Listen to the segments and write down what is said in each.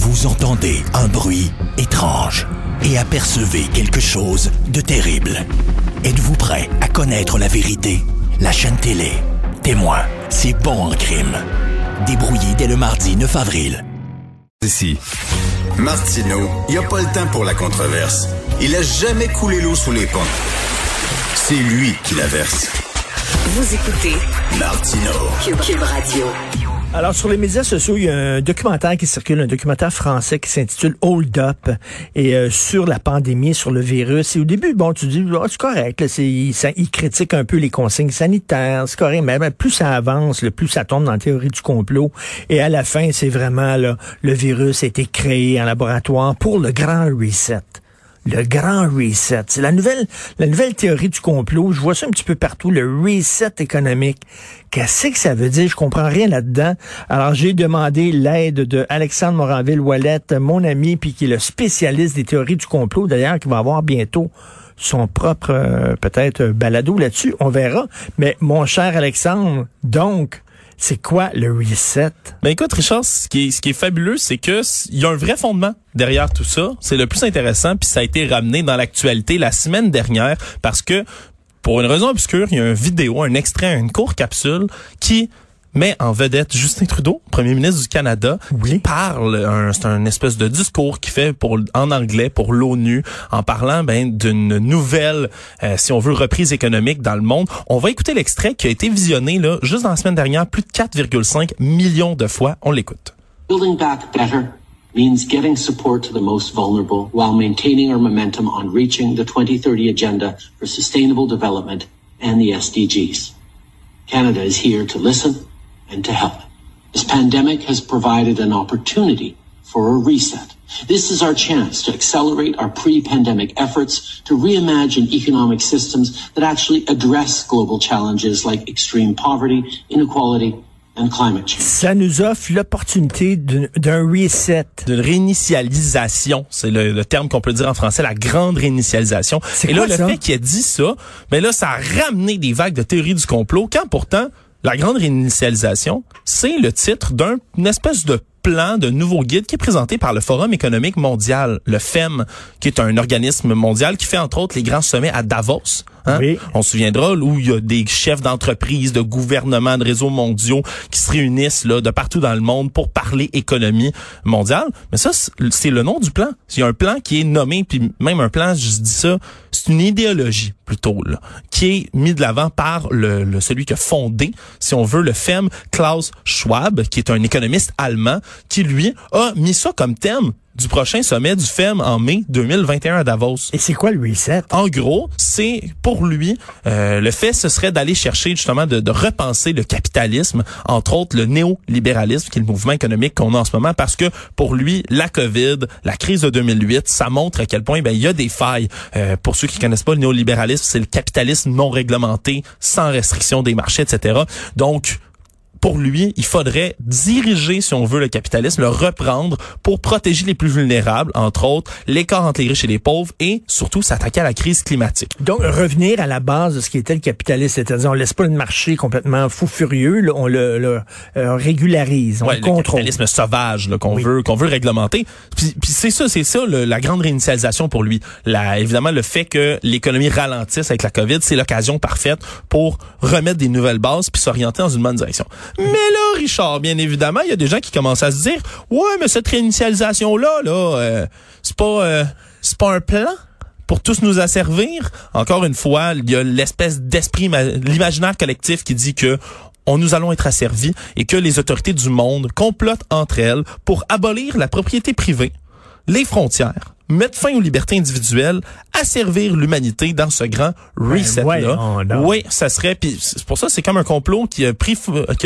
Vous entendez un bruit étrange et apercevez quelque chose de terrible. Êtes-vous prêt à connaître la vérité? La chaîne télé Témoin, c'est bon en crime. Débrouillé dès le mardi 9 avril. Ici, Martineau, il n'y a pas le temps pour la controverse. Il a jamais coulé l'eau sous les ponts. C'est lui qui la verse. Vous écoutez Martineau. Cube Radio. Alors, sur les médias sociaux, il y a un documentaire qui circule, un documentaire français qui s'intitule Hold Up, et sur la pandémie, sur le virus. Et au début, bon, tu dis, oh, c'est correct, là, il critique un peu les consignes sanitaires, c'est correct, mais plus ça avance, plus ça tombe dans la théorie du complot. Et à la fin, c'est vraiment, là, le virus a été créé en laboratoire pour le grand reset. Le grand reset. C'est la nouvelle théorie du complot. Je vois ça un petit peu partout. Le reset économique. Qu'est-ce que ça veut dire? Je comprends rien là-dedans. Alors, j'ai demandé l'aide de Alexandre Moranville-Ouellette, mon ami, puis qui est le spécialiste des théories du complot, d'ailleurs, qui va avoir bientôt son propre, peut-être, balado là-dessus. On verra. Mais, mon cher Alexandre, donc, c'est quoi le reset? Ben écoute, Richard, ce qui est fabuleux, c'est que il y a un vrai fondement derrière tout ça. C'est le plus intéressant, puis ça a été ramené dans l'actualité la semaine dernière parce que, pour une raison obscure, il y a une vidéo, un extrait, une courte capsule qui met en vedette Justin Trudeau, premier ministre du Canada, qui parle, c'est un espèce de discours qu'il fait en anglais pour l'ONU, en parlant d'une nouvelle, si on veut, reprise économique dans le monde. On va écouter l'extrait qui a été visionné là juste dans la semaine dernière plus de 4,5 millions de fois. On l'écoute. Building back better means getting support to the most vulnerable while maintaining our momentum on reaching the 2030 agenda for sustainable development and the SDGs. Canada is here to listen and to help. This pandemic has provided an opportunity for a reset. This is our chance to accelerate our pre-pandemic efforts to reimagine economic systems that actually address global challenges like extreme poverty, inequality, and climate change. Ça nous offre l'opportunité d'un reset. D'une réinitialisation. C'est le terme qu'on peut dire en français, la grande réinitialisation. C'est Et quoi, là, ça? Le fait qu'il ait dit ça, là, ça a ramené des vagues de théories du complot, quand pourtant, la grande réinitialisation, c'est le titre d'une espèce de plan de nouveau guide qui est présenté par le Forum économique mondial, le FEM, qui est un organisme mondial qui fait entre autres les grands sommets à Davos. Hein? Oui. On se souviendra où il y a des chefs d'entreprise, de gouvernements, de réseaux mondiaux qui se réunissent là de partout dans le monde pour parler économie mondiale. Mais ça, c'est le nom du plan. Il y a un plan qui est nommé, puis même un plan, je dis ça, c'est une idéologie plutôt là, qui est mis de l'avant par celui qui a fondé, si on veut, le FEM, Klaus Schwab, qui est un économiste allemand, qui lui a mis ça comme thème du prochain sommet du FEM en mai 2021 à Davos. Et c'est quoi le reset? En gros, c'est pour lui, le fait, ce serait d'aller chercher justement de repenser le capitalisme, entre autres le néolibéralisme, qui est le mouvement économique qu'on a en ce moment, parce que pour lui, la COVID, la crise de 2008, ça montre à quel point il y a des failles. Pour ceux qui connaissent pas le néolibéralisme, c'est le capitalisme non réglementé, sans restriction des marchés, etc. Donc, pour lui, il faudrait diriger, si on veut, le capitalisme, le reprendre pour protéger les plus vulnérables, entre autres, l'écart entre les riches et les pauvres, et surtout s'attaquer à la crise climatique. Donc, revenir à la base de ce qui était le capitalisme, c'est-à-dire on laisse pas le marché complètement fou furieux, là, on le régularise, on le contrôle. Le capitalisme sauvage là, qu'on veut réglementer. Puis c'est ça la grande réinitialisation pour lui. Évidemment, le fait que l'économie ralentisse avec la COVID, c'est l'occasion parfaite pour remettre des nouvelles bases puis s'orienter dans une bonne direction. Mais là, Richard, bien évidemment, il y a des gens qui commencent à se dire, ouais, mais cette réinitialisation-là, c'est pas un plan pour tous nous asservir. Encore une fois, il y a l'espèce d'esprit, l'imaginaire collectif qui dit que nous allons être asservis et que les autorités du monde complotent entre elles pour abolir la propriété privée, les frontières, mettre fin aux libertés individuelles, asservir l'humanité dans ce grand reset-là. Oui, ça serait, puis c'est pour ça c'est comme un complot qui a pris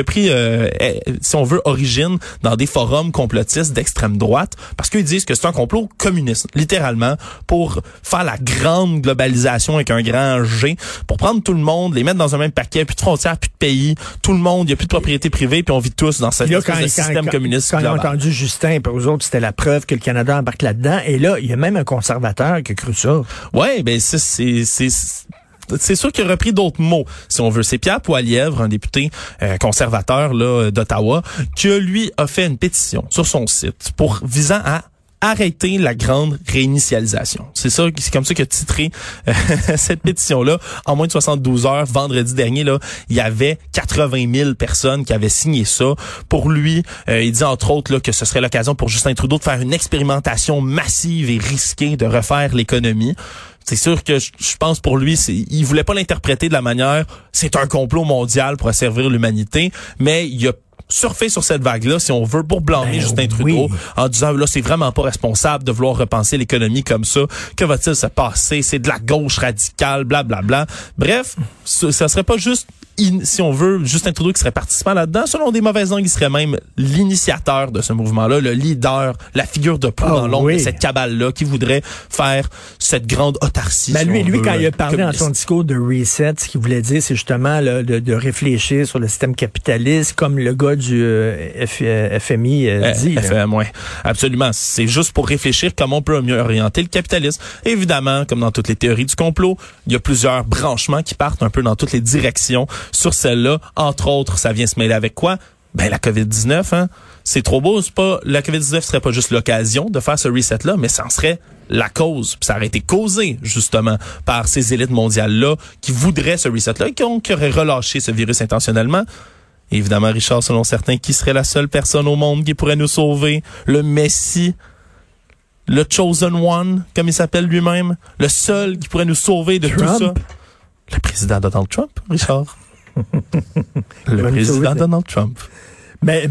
si on veut, origine dans des forums complotistes d'extrême droite, parce qu'ils disent que c'est un complot communiste, littéralement, pour faire la grande globalisation avec un grand G, pour prendre tout le monde, les mettre dans un même paquet, plus de frontières, plus de pays, tout le monde, il n'y a plus de propriété privée, puis on vit tous dans ce système communiste Quand global. ils ont entendu Justin, pour eux autres, c'était la preuve que le Canada embarque là-dedans, et là, il y a même un conservateur qui a cru ça. Ouais, ben c'est c'est sûr qu'il a repris d'autres mots, si on veut. C'est Pierre Poilievre, un député conservateur là d'Ottawa, qui lui a fait une pétition sur son site visant à arrêter la grande réinitialisation. C'est comme ça qu'il a titré cette pétition-là. En moins de 72 heures, vendredi dernier, là, il y avait 80 000 personnes qui avaient signé ça. Pour lui, il dit entre autres là, que ce serait l'occasion pour Justin Trudeau de faire une expérimentation massive et risquée de refaire l'économie. C'est sûr que je pense pour lui, il voulait pas l'interpréter de la manière c'est un complot mondial pour asservir l'humanité, mais il a surfer sur cette vague-là, si on veut, pour blâmer Justin Trudeau, en disant, là, c'est vraiment pas responsable de vouloir repenser l'économie comme ça. Que va-t-il se passer? C'est de la gauche radicale, blablabla. Bref, ça serait pas juste, si on veut, Justin Trudeau qui serait participant là-dedans. Selon des mauvaises langues, il serait même l'initiateur de ce mouvement-là, le leader, la figure de proue dans l'ombre de cette cabale-là qui voudrait faire cette grande autarcie. Ben lui, quand il a parlé dans son discours de reset, ce qu'il voulait dire, c'est justement là, de réfléchir sur le système capitaliste, comme le gars du FMI dit. FM, oui. Absolument. C'est juste pour réfléchir comment on peut mieux orienter le capitalisme. Évidemment, comme dans toutes les théories du complot, il y a plusieurs branchements qui partent un peu dans toutes les directions. Sur celle-là, entre autres, ça vient se mêler avec quoi? Ben, la COVID-19, hein. C'est trop beau, la COVID-19 serait pas juste l'occasion de faire ce reset-là, mais ça en serait la cause. Puis ça aurait été causé, justement, par ces élites mondiales-là qui voudraient ce reset-là et qui auraient relâché ce virus intentionnellement. Et évidemment, Richard, selon certains, qui serait la seule personne au monde qui pourrait nous sauver? Le Messie, le Chosen One, comme il s'appelle lui-même, le seul qui pourrait nous sauver de tout ça. Le président Donald Trump, Richard. Le président Donald Trump. Mais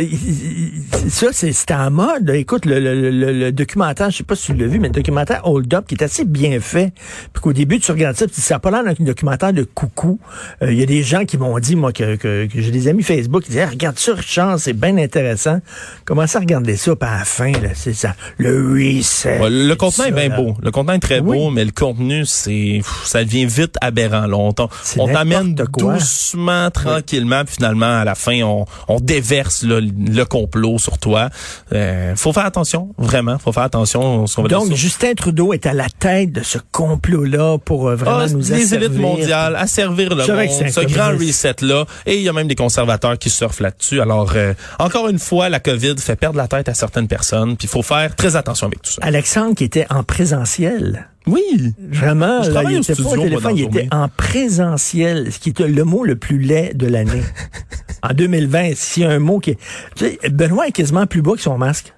ça, c'était en mode. Écoute, le documentaire, je sais pas si tu l'as vu, mais le documentaire Hold Up, qui est assez bien fait. Puis qu'au début, tu regardes ça, puis ça n'a pas l'air d'un documentaire de coucou. Il y a des gens qui m'ont dit, moi, que j'ai des amis Facebook qui disaient, hey, regarde ça, Richard, c'est bien intéressant. Commencez à regarder ça, puis à la fin, là, c'est ça. Le reset. Ouais, le contenu est bien beau. Le contenu est très beau, mais le contenu, ça devient vite aberrant. Là. On t'amène doucement, tranquillement, puis finalement, à la fin, on déverse le complot sur toi. Faut faire attention, vraiment. Faut faire attention. Donc, Justin Trudeau est à la tête de ce complot-là pour vraiment nous asservir. Les élites mondiales, asservir le monde, ce grand reset-là. Et il y a même des conservateurs qui surfent là-dessus. Alors, encore une fois, la COVID fait perdre la tête à certaines personnes. Puis il faut faire très attention avec tout ça. Alexandre qui était en présentiel. Oui. Vraiment, là, il était pas au téléphone, il était en présentiel, ce qui est le mot le plus laid de l'année. En 2020, s'il y a un mot qui est... Tu sais, Benoît est quasiment plus bas que son masque.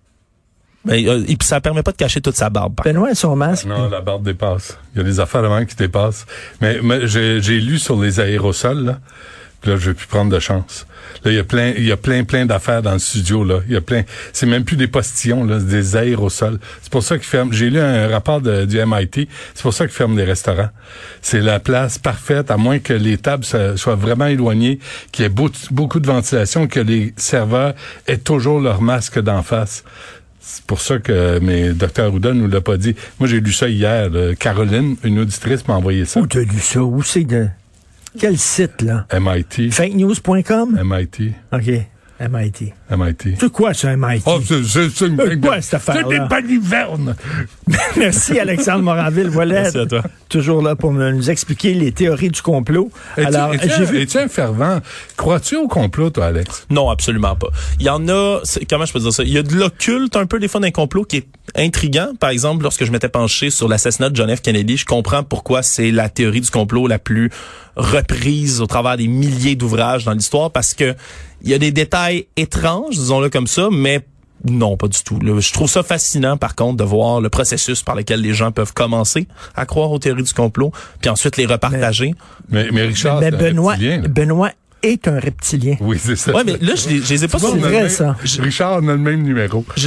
Et puis ça permet pas de cacher toute sa barbe. Benoît et son masque. Non, la barbe dépasse. Il y a des affaires avant qui dépassent. Mais j'ai lu sur les aérosols, là. Puis là, je vais plus prendre de chance. Là, il y a plein d'affaires dans le studio, là. C'est même plus des postillons, là, c'est des aérosols. C'est pour ça qu'ils ferment. J'ai lu un rapport du MIT. C'est pour ça qu'ils ferment les restaurants. C'est la place parfaite, à moins que les tables soient vraiment éloignées, qu'il y ait beaucoup de ventilation, que les serveurs aient toujours leur masque d'en face. C'est pour ça que Dr. Arruda nous l'a pas dit. Moi, j'ai lu ça hier. Caroline, une auditrice, m'a envoyé ça. Où t'as lu ça? Où c'est de... Quel site, là? MIT. Fakenews.com? MIT. OK. MIT. MIT. C'est quoi, ça, MIT? Oh, c'est quoi, cette affaire-là? C'est des balivernes! Merci, Alexandre Moranville-Ouellette. Merci à toi. Toujours là pour nous expliquer les théories du complot. Es-tu un fervent? Crois-tu au complot, toi, Alex? Non, absolument pas. Il y en a, comment je peux dire ça? Il y a de l'occulte un peu des fois d'un complot qui est intriguant. Par exemple, lorsque je m'étais penché sur l'assassinat de John F. Kennedy, je comprends pourquoi c'est la théorie du complot la plus reprise au travers des milliers d'ouvrages dans l'histoire, parce que il y a des détails étranges, disons-le comme ça, mais non, pas du tout. Je trouve ça fascinant, par contre, de voir le processus par lequel les gens peuvent commencer à croire aux théories du complot, puis ensuite les repartager. Mais Richard, Benoît est un reptilien. Oui, c'est ça. Ouais, mais là, je les ai pas sur moi. C'est vrai, ça. Richard, on a le même numéro. Je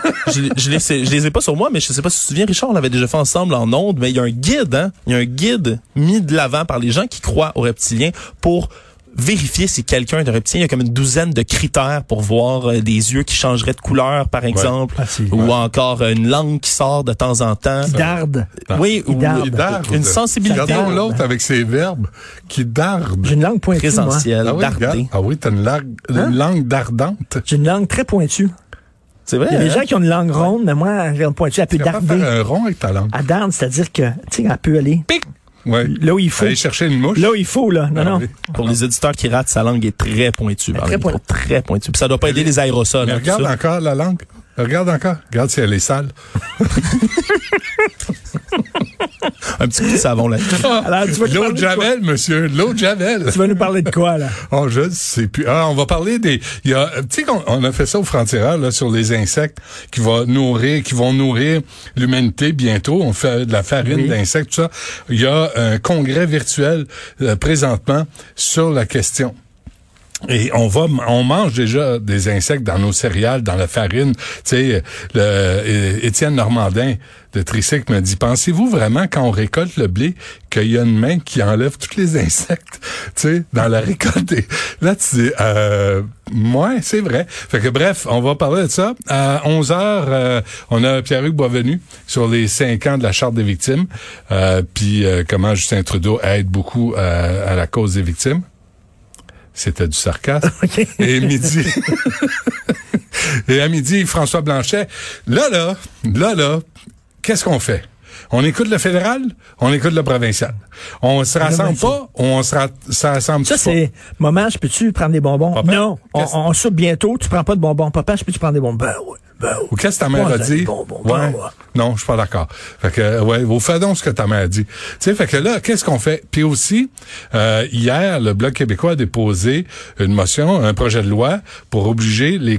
les ai pas sur moi, mais je sais pas si tu te souviens, Richard, on l'avait déjà fait ensemble en ondes, mais il y a un guide, hein. Il y a un guide mis de l'avant par les gens qui croient aux reptiliens pour vérifier si quelqu'un est un reptilien. Il y a comme une douzaine de critères pour voir des yeux qui changeraient de couleur, par exemple, ou encore une langue qui sort de temps en temps. Qui darde. Oui, ou une sensibilité. Regardons l'autre avec ses verbes qui darde. J'ai une langue pointue, présentielle, darder. Ah oui, t'as une langue dardante. J'ai une langue très pointue. C'est vrai. Il y a des gens qui ont une langue ronde, mais moi, j'ai une pointue, elle peut darder. Tu peux faire un rond avec ta langue. Elle darde, c'est-à-dire que, tu sais, elle peut aller... Pic! Ouais. Là où il faut. Aller chercher une mouche. Là où il faut, là. Non, non. Oui. Pour les éditeurs qui ratent, sa langue est très pointue. Très pointue. Puis ça doit pas aider les aérosols. Mais regarde encore la langue. Regarde encore. Regarde si elle est sale. Un petit coup de savon là-dessus. Alors, tu vas nous L'eau parler de de quoi? Javel, monsieur. L'eau de Javel. Tu vas nous parler de quoi, là? Oh, je sais plus. Ah, on va parler des... Il y a, tu sais, on a fait ça au Frontières, là, sur les insectes qui vont nourrir l'humanité bientôt. On fait de la farine d'insectes, tout ça. Il y a un congrès virtuel présentement sur la question. Et on mange déjà des insectes dans nos céréales, dans la farine. Tu sais, Étienne Normandin de Tricycle me dit, pensez-vous vraiment quand on récolte le blé qu'il y a une main qui enlève tous les insectes, tu sais, dans la récolte? Et là, tu dis, ouais, c'est vrai. Fait que bref, on va parler de ça. À 11h, on a Pierre-Hugues Boisvenu sur les 5 ans de la Charte des victimes, puis comment Justin Trudeau aide beaucoup à la cause des victimes. C'était du sarcasme. Okay. Et à midi, François Blanchet. Là, qu'est-ce qu'on fait? On écoute le fédéral, on écoute le provincial. On se rassemble pas, on se rassemble pas. Ça, c'est, maman, je peux-tu prendre des bonbons? Papa, non, on soupe bientôt, tu prends pas de bonbons. Papa, je peux-tu prendre des bonbons? Ben oui. Ou qu'est-ce que ta mère a dit? Ouais. Non, je suis pas d'accord. Fait que, ouais, vous faites donc ce que ta mère a dit. Tu sais, fait que là, qu'est-ce qu'on fait? Puis aussi, hier, le Bloc québécois a déposé une motion, un projet de loi pour obliger les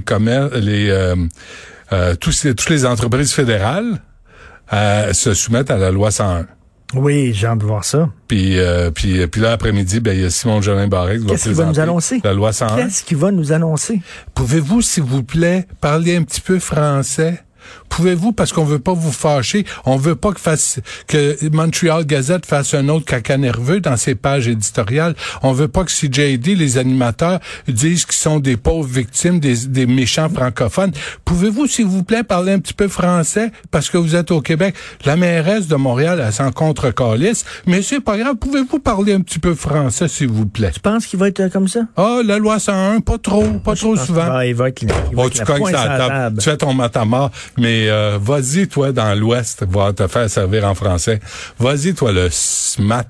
toutes les entreprises fédérales à se soumettre à la loi 101. Oui, j'ai hâte de voir ça. Puis là, après-midi, il y a Simon Jolin Barrette qui va présenter va nous annoncer? La loi 101. Qu'est-ce qu'il va nous annoncer? Pouvez-vous, s'il vous plaît, parler un petit peu français? Pouvez-vous, parce qu'on veut pas vous fâcher, on veut pas que Montreal Gazette fasse un autre caca nerveux dans ses pages éditoriales. On veut pas que CJD, les animateurs, disent qu'ils sont des pauvres victimes, des méchants francophones. Pouvez-vous, s'il vous plaît, parler un petit peu français, parce que vous êtes au Québec? La mairesse de Montréal, elle s'en contre-calisse, mais c'est pas grave. Pouvez-vous parler un petit peu français, s'il vous plaît? Tu penses qu'il va être comme ça? Ah, la loi 101, pas trop souvent. Il va être tu cognes sur la table. Tu fais ton matamar. Mais vas-y, toi, dans l'Ouest, va te faire servir en français. Vas-y, toi, le SMAT.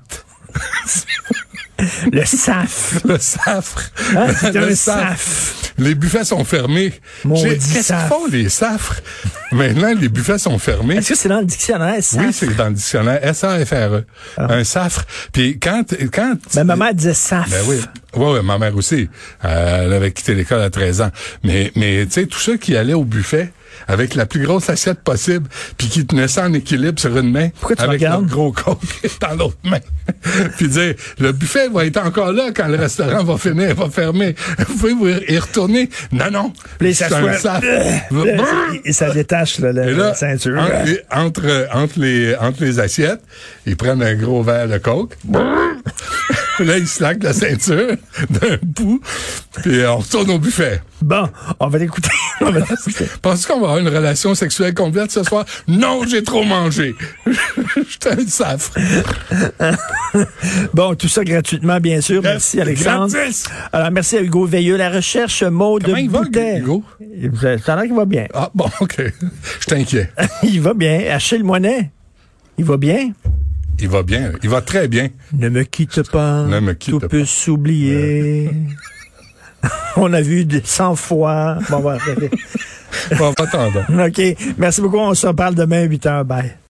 Le SAF. Le SAF. Ah, c'est le un SAF. Les buffets sont fermés. Qu'est-ce qu'ils font, les SAF? Maintenant, les buffets sont fermés. Est-ce que c'est dans le dictionnaire, SAF? Oui, c'est dans le dictionnaire. S-A-F-R-E. Ah. Un SAF. Puis quand... Ma mère disait SAF. Ben oui. Ouais, ma mère aussi. Elle avait quitté l'école à 13 ans. Mais tu sais, tous ceux qui allaient au buffet avec la plus grosse assiette possible, puis qui tenaient ça en équilibre sur une main, avec leur gros coke dans l'autre main. Puis dire, le buffet va être encore là quand le restaurant va fermer. Vous pouvez vous y retourner. Non. C'est un SAF. Et ça détache la ceinture. Entre les assiettes, ils prennent un gros verre de coke. Là, ils slackent la ceinture d'un bout, puis on retourne au buffet. Bon, on va l'écouter. Penses-tu qu'on va avoir une relation sexuelle complète ce soir? Non, j'ai trop mangé. J'étais un safre. Bon, tout ça gratuitement, bien sûr. Merci, Alexandre. Gratis. Alors, merci à Hugo Veilleux. La recherche, Maud Boutet. Comment il va, Hugo? Ça a l'air qu'il va bien. Ah, bon, OK. Je t'inquiète. Il va bien. Achille Moinet, il va bien. Il va bien. Il va très bien. Ne me quitte pas. Ne me quitte pas. Tout peut s'oublier. On a vu 100 fois. Bon, on va arrêter. Bon, attendons. OK. Merci beaucoup. On se reparle demain à 8h. Bye.